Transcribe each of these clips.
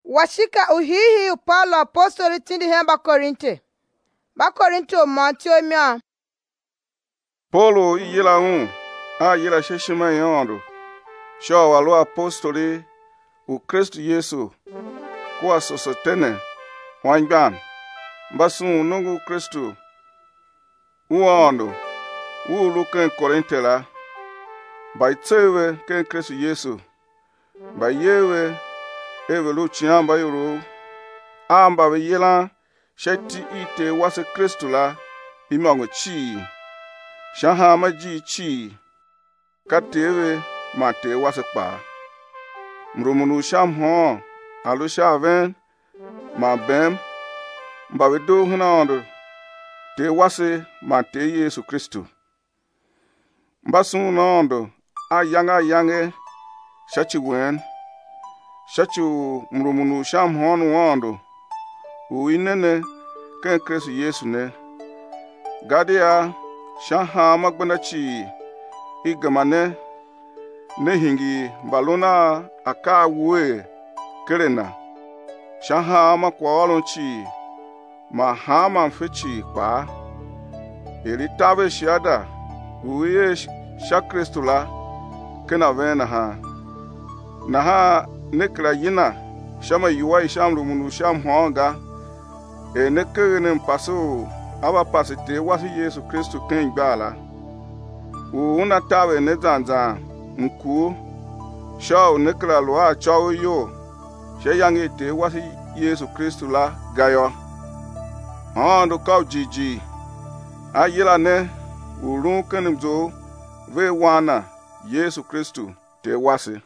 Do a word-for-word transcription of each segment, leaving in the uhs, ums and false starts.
washika uhihi Paulo apostoli tindi hemba Korinte. Ba Korinte o mantio mia. Paulo yila un a yila sheshima yondo. Sho walo apostoli u Kristo Yesu kwa sosotene wangban basun nungu Kristo uondo ulu ken Korinte la by tsewe ken Kristo Yesu by yewe evelu chiamba yuru amba be yela sheti ite wase Kristo la imango chi shaha maji chi katewe mate wase pa mrumunu sham ho alu shaven ma bem mbawe do hunando te wase mate Yesu Kristo mbasun nondo a yanga yange shachi wen shachi mrumunu sham ho no wondo uinene ken Kristo Yesu ne gadia shaha magbana chi igamane nehingi balona aka wuwe kerena shaha makwalon chi mahama fechi pa elitabe shiada uye shakristula kena vena ha naha nekra yina shama yuwa shamlu munu sham honga e nekene mpaso aba pasite wasi Yesu Kristo ken gbala una tawe ne zanza nku shaw nekra loa chaw yo she yangi te wasi Yesu Kristo la gayo ando kaw jiji ayila ne urun kenimzo ve wana Yesu Kristo te wasi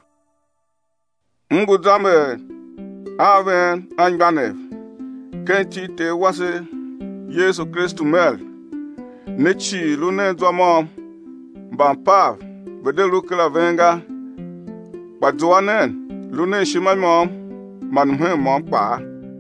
mbudame aven angbane kenti te wasi Yesu Kristo mel nechi lune zwamo bampav bedelu kala venga badwanen lune shimamo manhe mom pa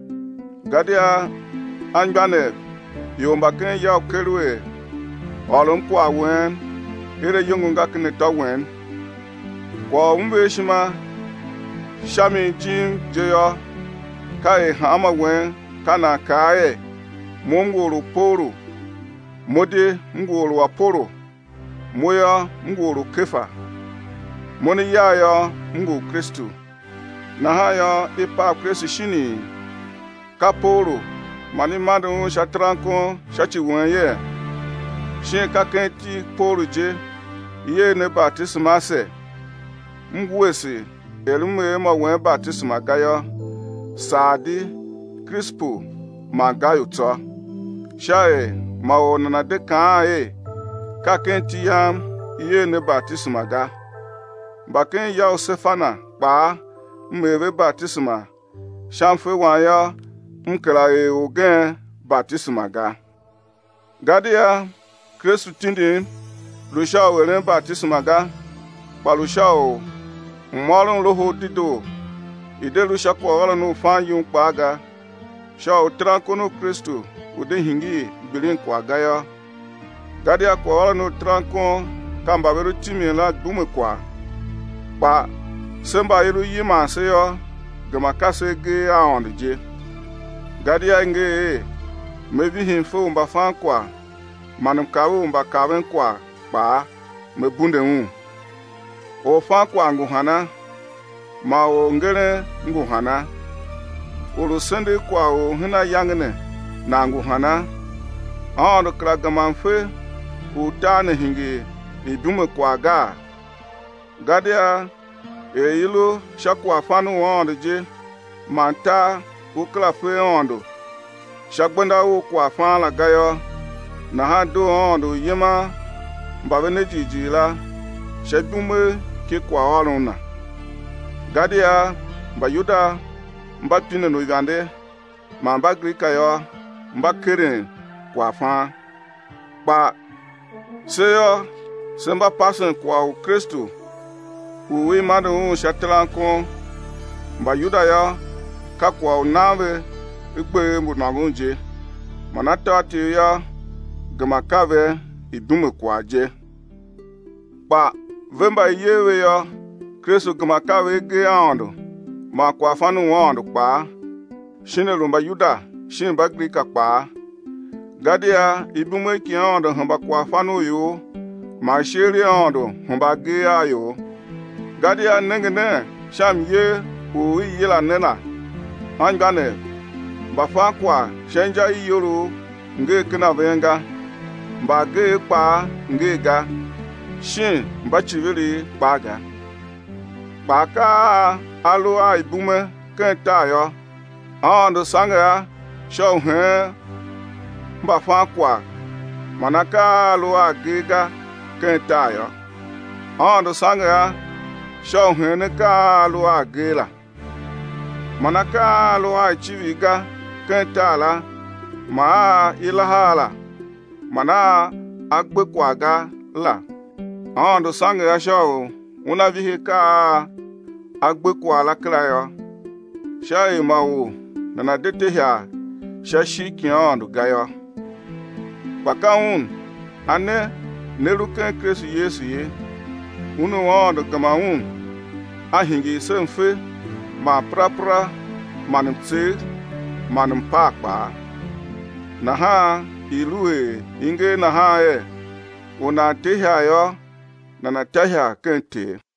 gadia angbane yomba ken yaw kelwe olum kwa wen ire yungunga kene tawen kwa umbe shima shami jim jeyo kai hama wen kana kae munguru poro mode nguru aporo moya nguru kefa moni yaya ngu Kristo na haya ipa Kristo shini kaporo mani madu shatranko shachi wenye shin kakenti poro je iye ne baptisma se ngwese elumwe ma wen baptisma gayo sadi Crispo magayo to shae maona na de kan e ka kenti yam iye ne baptisma ga baken ya Stefana pa mwe baptisma shamfe wa ya mkela e ogen baptisma ga gadia Kristo tindi lusha wele baptisma ga pa lusha o mmorun loho dido ide lusha ko wala no fan yun pa ga sha o trankono Kristo ude hingi bilin kwa gaya gadia ko wala no tranko kamba beru timi la gume kwa pa semba yiru yima seyo gama kase ge aonde gadia nge mevi hinfo mba fan kwa manum kawo mba kawen kwa pa me bunde un o fan kwa nguhana ma o ngere nguhana ulu sende kwa o hina yangne na nguhana aondo kra gamanfe utane hingi idume kwa ga gadia e yilo shakwa fanu wonde je manta ukla fe ondo shagbanda o kwa fan la gayo na ha do ondo yema mbabene jijila shadume ke kwa oruna gadia bayuda mbapine no igande mamba grika yo mbakere kwa fan pa seyo semba pasen kwa Kristo uwe madu shatranko bayuda ya ka kwa nave igbe munagunje manata ti ya gamakave idume kwa je pa vemba yewe ya Kristo gamakave ge ando ma kwa fanu wando pa shine rumba Yuda shin ba Grika kpa gadia ibume ki ondo hamba kwa fanu yo ma shiri ondo hamba ge ayo gadia nengene sham ye o yila nena angane ba fa kwa shenja yoro nge kina venga ba ge kpa nge ga shin ba chiviri kpa ga kpa ka alu a ibume kenta yo ondo sanga show he ba fa kwa manaka alu a ge ga kenta yo ondo sanga show he ne ka alu a ge la manaka alu a chiviga kenta la ma ilahala mana agbe kwaga la ondo sanga ya show una vihi ka agbe kwa la krayo shai mawu nana dete ya shashi kiondo gayo bakaun ane neruken kresu yesu ye unu ondo gamaun ahingi senfe ma prapra manum tse manum pakpa na ha ilue inge na ha e una tehya yo na na tehya kente